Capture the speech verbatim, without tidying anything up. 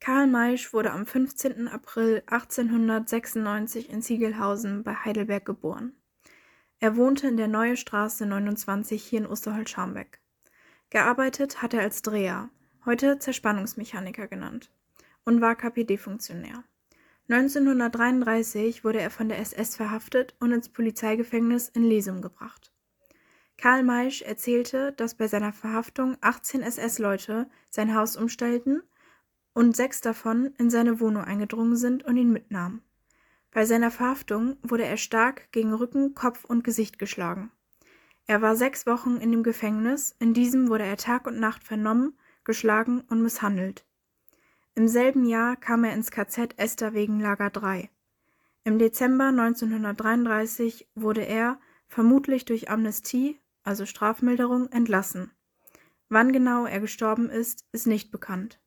Karl Maisch wurde am fünfzehnten April achtzehnhundertsechsundneunzig in Ziegelhausen bei Heidelberg geboren. Er wohnte in der Neue Straße neunundzwanzig hier in Osterholz-Scharmbeck. Gearbeitet hat er als Dreher, heute Zerspannungsmechaniker genannt, und war K P D-Funktionär. neunzehnhundertdreiunddreißig wurde er von der S S verhaftet und ins Polizeigefängnis in Lesum gebracht. Karl Maisch erzählte, dass bei seiner Verhaftung achtzehn S S-Leute sein Haus umstellten und sechs davon in seine Wohnung eingedrungen sind und ihn mitnahmen. Bei seiner Verhaftung wurde er stark gegen Rücken, Kopf und Gesicht geschlagen. Er war sechs Wochen in dem Gefängnis, in diesem wurde er Tag und Nacht vernommen, geschlagen und misshandelt. Im selben Jahr kam er ins K Z Esterwegen Lager drei. Im Dezember neunzehnhundertdreiunddreißig wurde er, vermutlich durch Amnestie, also Strafmilderung, entlassen. Wann genau er gestorben ist, ist nicht bekannt.